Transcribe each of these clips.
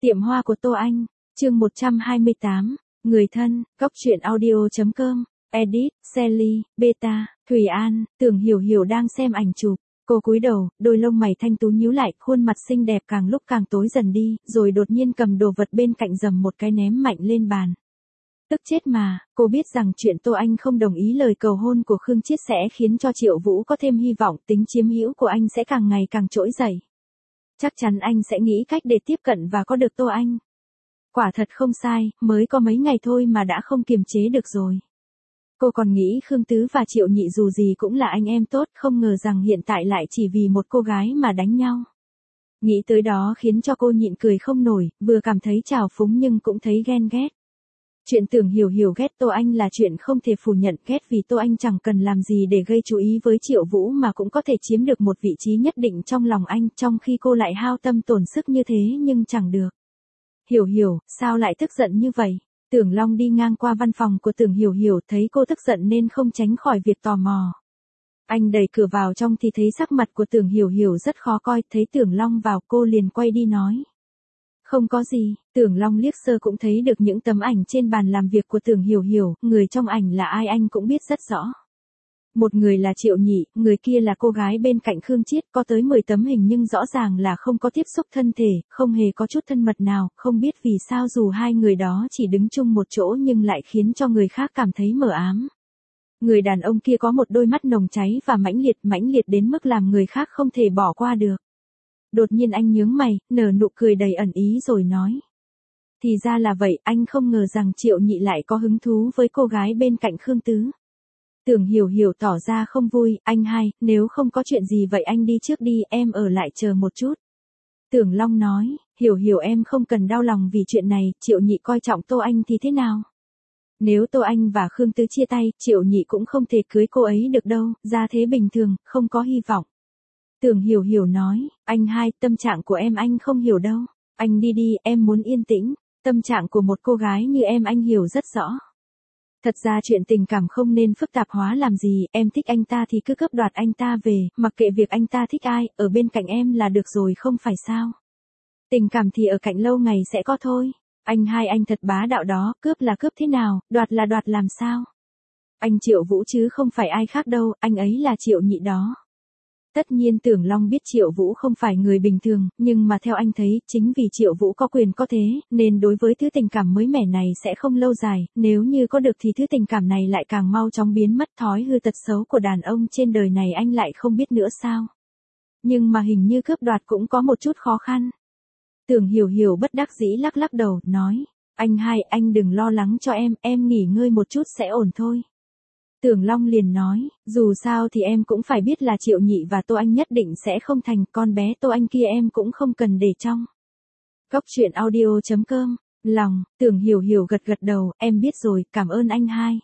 Tiệm hoa của Tô Anh, chương 128, người thân, góc truyện audio.com, edit, Sally, Beta, Thùy An, Tưởng Hiểu Hiểu đang xem ảnh chụp. Cô cúi đầu, đôi lông mày thanh tú nhíu lại, khuôn mặt xinh đẹp càng lúc càng tối dần đi, rồi đột nhiên cầm đồ vật bên cạnh dầm một cái ném mạnh lên bàn. Tức chết mà, cô biết rằng chuyện Tô Anh không đồng ý lời cầu hôn của Khương Chiết sẽ khiến cho Triệu Vũ có thêm hy vọng, tính chiếm hữu của anh sẽ càng ngày càng trỗi dậy. Chắc chắn anh sẽ nghĩ cách để tiếp cận và có được Tô Anh. Quả thật không sai, mới có mấy ngày thôi mà đã không kiềm chế được rồi. Cô còn nghĩ Khương Tứ và Triệu Nhị dù gì cũng là anh em tốt, không ngờ rằng hiện tại lại chỉ vì một cô gái mà đánh nhau. Nghĩ tới đó khiến cho cô nhịn cười không nổi, vừa cảm thấy trào phúng nhưng cũng thấy ghen ghét. Chuyện Tưởng Hiểu Hiểu ghét Tô Anh là chuyện không thể phủ nhận, ghét vì Tô Anh chẳng cần làm gì để gây chú ý với Triệu Vũ mà cũng có thể chiếm được một vị trí nhất định trong lòng anh, trong khi cô lại hao tâm tổn sức như thế nhưng chẳng được. Hiểu Hiểu, sao lại tức giận như vậy? Tưởng Long đi ngang qua văn phòng của Tưởng Hiểu Hiểu, thấy cô tức giận nên không tránh khỏi việc tò mò. Anh đẩy cửa vào trong thì thấy sắc mặt của Tưởng Hiểu Hiểu rất khó coi, thấy Tưởng Long vào cô liền quay đi nói. Không có gì, Tưởng Long liếc sơ cũng thấy được những tấm ảnh trên bàn làm việc của Tưởng Hiểu Hiểu, người trong ảnh là ai anh cũng biết rất rõ. Một người là Triệu Nhị, người kia là cô gái bên cạnh Khương Chiết, có tới 10 tấm hình nhưng rõ ràng là không có tiếp xúc thân thể, không hề có chút thân mật nào, không biết vì sao dù hai người đó chỉ đứng chung một chỗ nhưng lại khiến cho người khác cảm thấy mờ ám. Người đàn ông kia có một đôi mắt nồng cháy và mãnh liệt đến mức làm người khác không thể bỏ qua được. Đột nhiên anh nhướng mày, nở nụ cười đầy ẩn ý rồi nói. Thì ra là vậy, anh không ngờ rằng Triệu Nhị lại có hứng thú với cô gái bên cạnh Khương Tứ. Tưởng Hiểu Hiểu tỏ ra không vui, anh hai, nếu không có chuyện gì vậy anh đi trước đi, em ở lại chờ một chút. Tưởng Long nói, Hiểu Hiểu em không cần đau lòng vì chuyện này, Triệu Nhị coi trọng Tô Anh thì thế nào? Nếu Tô Anh và Khương Tứ chia tay, Triệu Nhị cũng không thể cưới cô ấy được đâu, gia thế bình thường, không có hy vọng. Tưởng Hiểu Hiểu nói, anh hai, tâm trạng của em anh không hiểu đâu. Anh đi đi, em muốn yên tĩnh. Tâm trạng của một cô gái như em anh hiểu rất rõ. Thật ra chuyện tình cảm không nên phức tạp hóa làm gì, em thích anh ta thì cứ cướp đoạt anh ta về, mặc kệ việc anh ta thích ai, ở bên cạnh em là được rồi không phải sao. Tình cảm thì ở cạnh lâu ngày sẽ có thôi. Anh hai anh thật bá đạo đó, cướp là cướp thế nào, đoạt là đoạt làm sao. Anh Triệu Vũ chứ không phải ai khác đâu, anh ấy là Triệu Nhị đó. Tất nhiên Tưởng Long biết Triệu Vũ không phải người bình thường, nhưng mà theo anh thấy, chính vì Triệu Vũ có quyền có thế, nên đối với thứ tình cảm mới mẻ này sẽ không lâu dài, nếu như có được thì thứ tình cảm này lại càng mau chóng biến mất. Thói hư tật xấu của đàn ông trên đời này anh lại không biết nữa sao. Nhưng mà hình như cướp đoạt cũng có một chút khó khăn. Tưởng Hiểu Hiểu bất đắc dĩ lắc lắc đầu, nói, anh hai, anh đừng lo lắng cho em nghỉ ngơi một chút sẽ ổn thôi. Tưởng Long liền nói, dù sao thì em cũng phải biết là Triệu Nhị và Tô Anh nhất định sẽ không thành, con bé Tô Anh kia em cũng không cần để trong. Góc truyện audio.com, lòng, Tưởng Hiểu Hiểu gật đầu, em biết rồi, cảm ơn anh hai.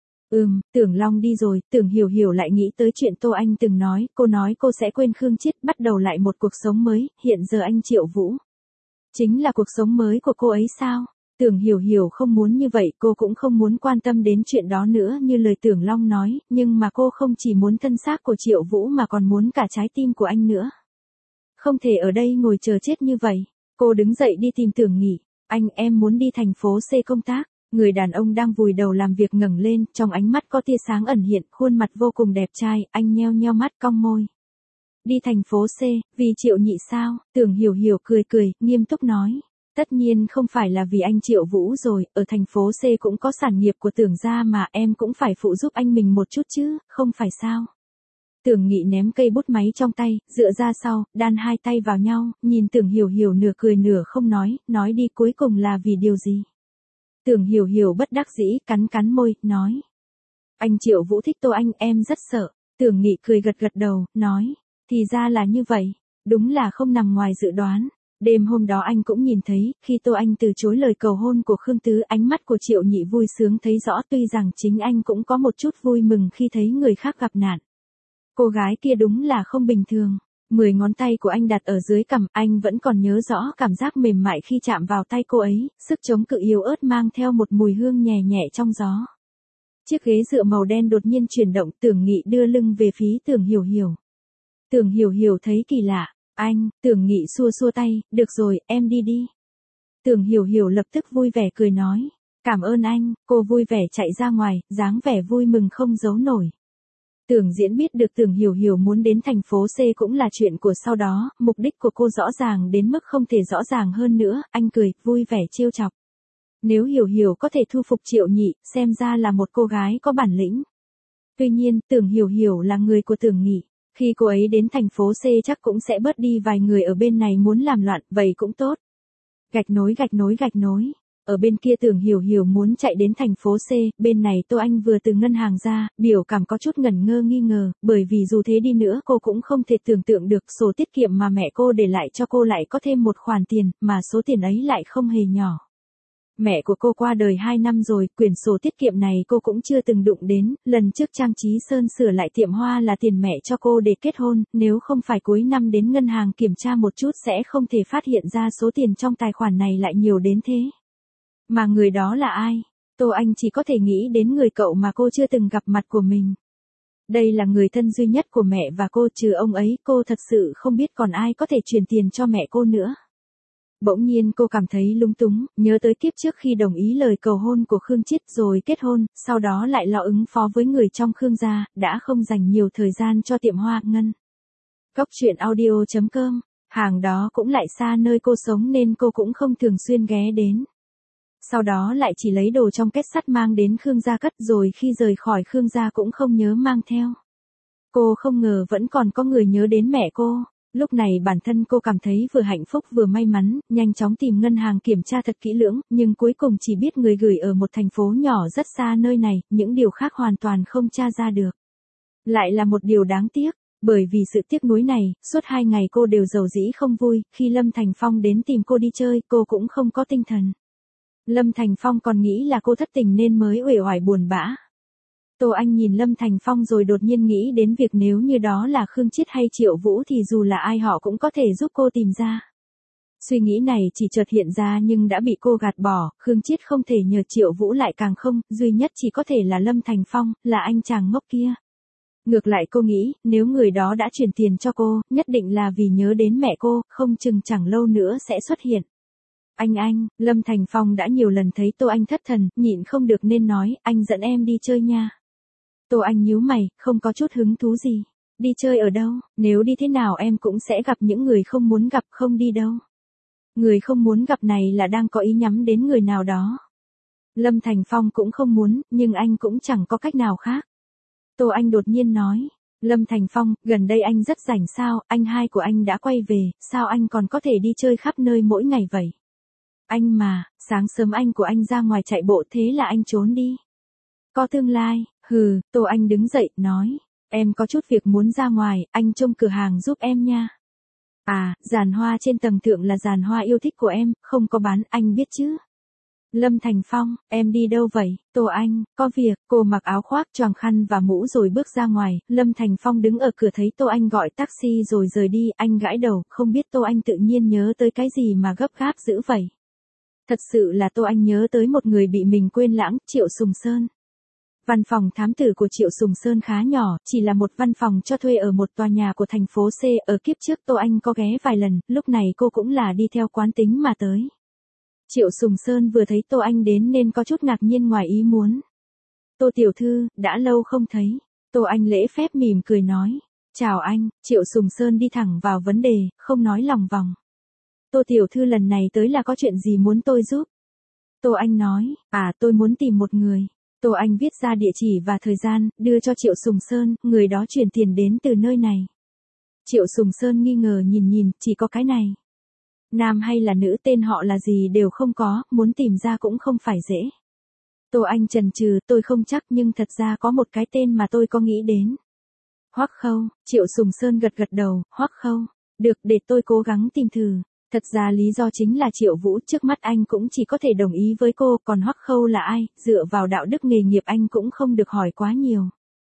Tưởng Long đi rồi, Tưởng Hiểu Hiểu lại nghĩ tới chuyện Tô Anh từng nói cô sẽ quên Khương Chiết, bắt đầu lại một cuộc sống mới, hiện giờ anh Triệu Vũ. Chính là cuộc sống mới của cô ấy sao? Tưởng Hiểu Hiểu không muốn như vậy, cô cũng không muốn quan tâm đến chuyện đó nữa như lời Tưởng Long nói, nhưng mà cô không chỉ muốn thân xác của Triệu Vũ mà còn muốn cả trái tim của anh nữa. Không thể ở đây ngồi chờ chết như vậy. Cô đứng dậy đi tìm Tưởng Nghị. Anh, em muốn đi thành phố C công tác. Người đàn ông đang vùi đầu làm việc ngẩng lên, trong ánh mắt có tia sáng ẩn hiện, khuôn mặt vô cùng đẹp trai, anh nheo nheo mắt cong môi. Đi thành phố C, vì Triệu Nhị sao? Tưởng Hiểu Hiểu cười, nghiêm túc nói. Tất nhiên không phải là vì anh Triệu Vũ rồi, ở thành phố C cũng có sản nghiệp của Tưởng gia mà, em cũng phải phụ giúp anh mình một chút chứ, không phải sao. Tưởng Nghị ném cây bút máy trong tay, dựa ra sau, đan hai tay vào nhau, nhìn Tưởng Hiểu Hiểu nửa cười nửa không nói đi cuối cùng là vì điều gì. Tưởng Hiểu Hiểu bất đắc dĩ, cắn môi, nói. Anh Triệu Vũ thích Tô Anh, em rất sợ. Tưởng Nghị cười gật đầu, nói. Thì ra là như vậy, đúng là không nằm ngoài dự đoán. Đêm hôm đó anh cũng nhìn thấy, khi Tô Anh từ chối lời cầu hôn của Khương Tứ, ánh mắt của Triệu Nhị vui sướng thấy rõ, tuy rằng chính anh cũng có một chút vui mừng khi thấy người khác gặp nạn. Cô gái kia đúng là không bình thường. 10 ngón tay của anh đặt ở dưới cằm, anh vẫn còn nhớ rõ cảm giác mềm mại khi chạm vào tay cô ấy, sức chống cự yếu ớt mang theo một mùi hương nhẹ nhẹ trong gió. Chiếc ghế dựa màu đen đột nhiên chuyển động, Tưởng Nghị đưa lưng về phía Tưởng Hiểu Hiểu. Tưởng Hiểu Hiểu thấy kỳ lạ. Anh, Tưởng Nghị xua tay, được rồi, em đi đi. Tưởng Hiểu Hiểu lập tức vui vẻ cười nói. Cảm ơn anh, cô vui vẻ chạy ra ngoài, dáng vẻ vui mừng không giấu nổi. Tưởng Diễn biết được Tưởng Hiểu Hiểu muốn đến thành phố C cũng là chuyện của sau đó, mục đích của cô rõ ràng đến mức không thể rõ ràng hơn nữa, anh cười, vui vẻ trêu chọc. Nếu Hiểu Hiểu có thể thu phục Triệu Nhị, xem ra là một cô gái có bản lĩnh. Tuy nhiên, Tưởng Hiểu Hiểu là người của Tưởng Nghị. Khi cô ấy đến thành phố C chắc cũng sẽ bớt đi vài người ở bên này muốn làm loạn, vậy cũng tốt. Gạch nối gạch nối gạch nối. Ở bên kia Tưởng Hiểu Hiểu muốn chạy đến thành phố C, bên này Tô Anh vừa từ ngân hàng ra, biểu cảm có chút ngẩn ngơ nghi ngờ, bởi vì dù thế đi nữa cô cũng không thể tưởng tượng được sổ tiết kiệm mà mẹ cô để lại cho cô lại có thêm một khoản tiền, mà số tiền ấy lại không hề nhỏ. Mẹ của cô qua đời 2 năm rồi, quyển sổ tiết kiệm này cô cũng chưa từng đụng đến, lần trước Trang Trí Sơn sửa lại tiệm hoa là tiền mẹ cho cô để kết hôn, nếu không phải cuối năm đến ngân hàng kiểm tra một chút sẽ không thể phát hiện ra số tiền trong tài khoản này lại nhiều đến thế. Mà người đó là ai? Tô Anh chỉ có thể nghĩ đến người cậu mà cô chưa từng gặp mặt của mình. Đây là người thân duy nhất của mẹ và cô, trừ ông ấy, cô thật sự không biết còn ai có thể truyền tiền cho mẹ cô nữa. Bỗng nhiên cô cảm thấy lung túng, nhớ tới kiếp trước khi đồng ý lời cầu hôn của Khương Chiết rồi kết hôn, sau đó lại lo ứng phó với người trong Khương gia, đã không dành nhiều thời gian cho tiệm hoa ngân. Cốc truyện audio.com, hàng đó cũng lại xa nơi cô sống nên cô cũng không thường xuyên ghé đến. Sau đó lại chỉ lấy đồ trong két sắt mang đến Khương gia cất, rồi khi rời khỏi Khương gia cũng không nhớ mang theo. Cô không ngờ vẫn còn có người nhớ đến mẹ cô. Lúc này bản thân cô cảm thấy vừa hạnh phúc vừa may mắn, nhanh chóng tìm ngân hàng kiểm tra thật kỹ lưỡng, nhưng cuối cùng chỉ biết người gửi ở một thành phố nhỏ rất xa nơi này, những điều khác hoàn toàn không tra ra được. Lại là một điều đáng tiếc, bởi vì sự tiếc nuối này, suốt 2 ngày cô đều rầu rĩ không vui, khi Lâm Thành Phong đến tìm cô đi chơi, cô cũng không có tinh thần. Lâm Thành Phong còn nghĩ là cô thất tình nên mới uể oải buồn bã. Tô Anh nhìn Lâm Thành Phong rồi đột nhiên nghĩ đến việc nếu như đó là Khương Chiết hay Triệu Vũ thì dù là ai họ cũng có thể giúp cô tìm ra. Suy nghĩ này chỉ chợt hiện ra nhưng đã bị cô gạt bỏ, Khương Chiết không thể nhờ, Triệu Vũ lại càng không, duy nhất chỉ có thể là Lâm Thành Phong, là anh chàng ngốc kia. Ngược lại cô nghĩ, nếu người đó đã chuyển tiền cho cô, nhất định là vì nhớ đến mẹ cô, không chừng chẳng lâu nữa sẽ xuất hiện. Anh, Lâm Thành Phong đã nhiều lần thấy Tô Anh thất thần, nhịn không được nên nói, anh dẫn em đi chơi nha. Tô Anh nhíu mày, không có chút hứng thú gì. Đi chơi ở đâu, nếu đi thế nào em cũng sẽ gặp những người không muốn gặp, không đi đâu. Người không muốn gặp này là đang có ý nhắm đến người nào đó. Lâm Thành Phong cũng không muốn, nhưng anh cũng chẳng có cách nào khác. Tô Anh đột nhiên nói, Lâm Thành Phong, gần đây anh rất rảnh sao, anh hai của anh đã quay về, sao anh còn có thể đi chơi khắp nơi mỗi ngày vậy? Anh mà, sáng sớm anh của anh ra ngoài chạy bộ thế là anh trốn đi. Có tương lai, Tô Anh đứng dậy, nói, em có chút việc muốn ra ngoài, anh trông cửa hàng giúp em nha. À, giàn hoa trên tầng thượng là giàn hoa yêu thích của em, không có bán, anh biết chứ. Lâm Thành Phong, em đi đâu vậy? Tô Anh, có việc, cô mặc áo khoác, choàng khăn và mũ rồi bước ra ngoài, Lâm Thành Phong đứng ở cửa thấy Tô Anh gọi taxi rồi rời đi, anh gãi đầu, không biết Tô Anh tự nhiên nhớ tới cái gì mà gấp gáp dữ vậy. Thật sự là Tô Anh nhớ tới một người bị mình quên lãng, Triệu Sùng Sơn. Văn phòng thám tử của Triệu Sùng Sơn khá nhỏ, chỉ là một văn phòng cho thuê ở một tòa nhà của thành phố C, ở kiếp trước Tô Anh có ghé vài lần, lúc này cô cũng là đi theo quán tính mà tới. Triệu Sùng Sơn vừa thấy Tô Anh đến nên có chút ngạc nhiên ngoài ý muốn. Tô tiểu thư, đã lâu không thấy. Tô Anh lễ phép mỉm cười nói. Chào anh, Triệu Sùng Sơn đi thẳng vào vấn đề, không nói lòng vòng. Tô tiểu thư lần này tới là có chuyện gì muốn tôi giúp? Tô Anh nói, tôi muốn tìm một người. Tô Anh viết ra địa chỉ và thời gian, đưa cho Triệu Sùng Sơn, người đó chuyển tiền đến từ nơi này. Triệu Sùng Sơn nghi ngờ nhìn, chỉ có cái này. Nam hay là nữ, tên họ là gì đều không có, muốn tìm ra cũng không phải dễ. Tô Anh chần chừ, tôi không chắc nhưng thật ra có một cái tên mà tôi có nghĩ đến. Hoắc Khâu, Triệu Sùng Sơn gật đầu, Hoắc Khâu. Được, để tôi cố gắng tìm thử. Thật ra lý do chính là Triệu Vũ trước mắt anh cũng chỉ có thể đồng ý với cô, còn Hoắc Khâu là ai, dựa vào đạo đức nghề nghiệp anh cũng không được hỏi quá nhiều.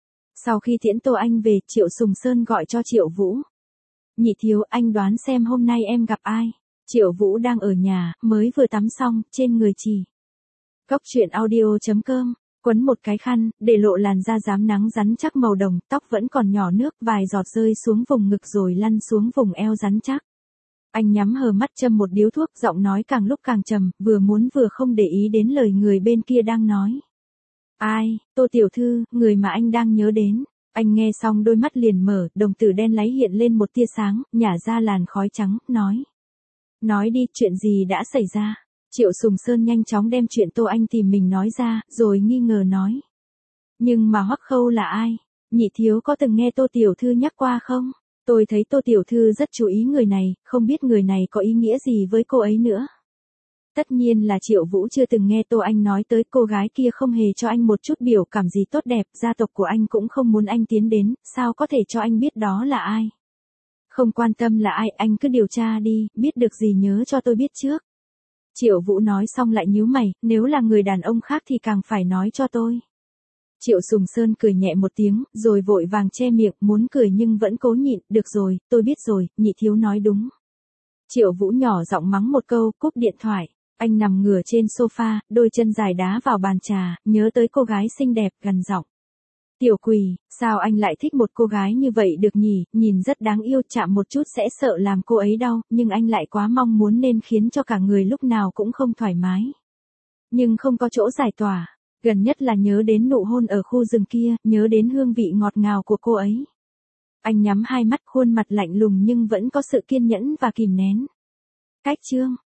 Sau khi tiễn Tô Anh về, Triệu Sùng Sơn gọi cho Triệu Vũ. Nhị thiếu, anh đoán xem hôm nay em gặp ai? Triệu Vũ đang ở nhà, mới vừa tắm xong, trên người chỉ. Cốc truyện audio.com, quấn một cái khăn, để lộ làn da rám nắng rắn chắc màu đồng, tóc vẫn còn nhỏ nước, vài giọt rơi xuống vùng ngực rồi lăn xuống vùng eo rắn chắc. Anh nhắm hờ mắt châm một điếu thuốc, giọng nói càng lúc càng trầm, vừa muốn vừa không để ý đến lời người bên kia đang nói. Ai, Tô tiểu thư, người mà anh đang nhớ đến. Anh nghe xong đôi mắt liền mở, đồng tử đen láy hiện lên một tia sáng, nhả ra làn khói trắng, nói. Nói đi, chuyện gì đã xảy ra? Triệu Sùng Sơn nhanh chóng đem chuyện Tô Anh tìm mình nói ra, rồi nghi ngờ nói. Nhưng mà Hoắc Khâu là ai? Nhị thiếu có từng nghe Tô tiểu thư nhắc qua không? Tôi thấy Tô tiểu thư rất chú ý người này, không biết người này có ý nghĩa gì với cô ấy nữa. Tất nhiên là Triệu Vũ chưa từng nghe Tô Anh nói tới, cô gái kia không hề cho anh một chút biểu cảm gì tốt đẹp, gia tộc của anh cũng không muốn anh tiến đến, sao có thể cho anh biết đó là ai. Không quan tâm là ai, anh cứ điều tra đi, biết được gì nhớ cho tôi biết trước. Triệu Vũ nói xong lại nhíu mày, nếu là người đàn ông khác thì càng phải nói cho tôi. Triệu Sùng Sơn cười nhẹ một tiếng, rồi vội vàng che miệng, muốn cười nhưng vẫn cố nhịn, được rồi, tôi biết rồi, nhị thiếu nói đúng. Triệu Vũ nhỏ giọng mắng một câu, cúp điện thoại. Anh nằm ngửa trên sofa, đôi chân dài đá vào bàn trà, nhớ tới cô gái xinh đẹp, gằn giọng. Tiểu quỷ, sao anh lại thích một cô gái như vậy được nhỉ, nhìn rất đáng yêu, chạm một chút sẽ sợ làm cô ấy đau, nhưng anh lại quá mong muốn nên khiến cho cả người lúc nào cũng không thoải mái. Nhưng không có chỗ giải tỏa, gần nhất là nhớ đến nụ hôn ở khu rừng kia, nhớ đến hương vị ngọt ngào của cô ấy. Anh nhắm hai mắt, khuôn mặt lạnh lùng nhưng vẫn có sự kiên nhẫn và kìm nén. Cách chương